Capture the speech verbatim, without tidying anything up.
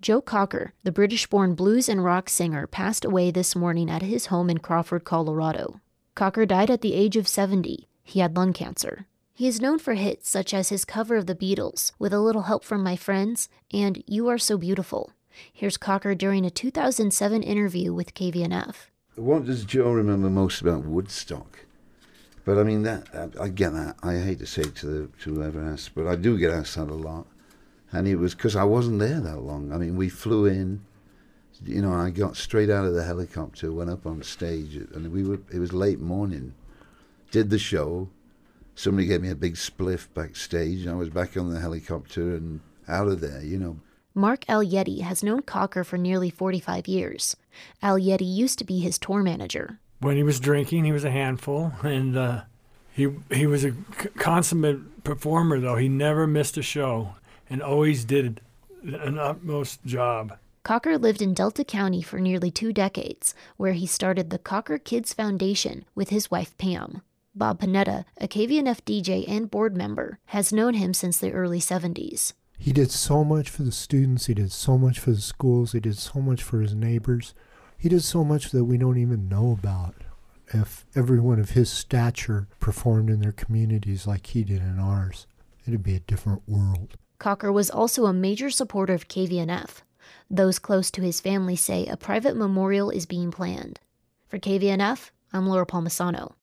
Joe Cocker, the British-born blues and rock singer, passed away this morning at his home in Crawford, Colorado. Cocker died at the age of seventy. He had lung cancer. He is known for hits such as his cover of the Beatles, With a Little Help from My Friends, and You Are So Beautiful. Here's Cocker during a two thousand seven interview with K V N F. What does Joe remember most about Woodstock? But I mean, that I, I get that. I hate to say it to, the, to whoever asks, but I do get asked that a lot. And it was because I wasn't there that long. I mean, we flew in, you know, I got straight out of the helicopter, went up on stage, and we were. It was late morning. Did the show. Somebody gave me a big spliff backstage, and I was back on the helicopter and out of there, you know. Mark Al-Yeti has known Cocker for nearly forty-five years. Al-Yeti used to be his tour manager. When he was drinking, he was a handful, and uh, he he was a c- consummate performer, though. He never missed a show and always did an utmost job. Cocker lived in Delta County for nearly two decades, where he started the Cocker Kids Foundation with his wife Pam. Bob Panetta, a K V N F D J and board member, has known him since the early seventies. He did so much for the students, he did so much for the schools, he did so much for his neighbors. He did so much that we don't even know about. If everyone of his stature performed in their communities like he did in ours, it'd be a different world. Cocker was also a major supporter of K V N F. Those close to his family say a private memorial is being planned. For K V N F, I'm Laura Palmisano.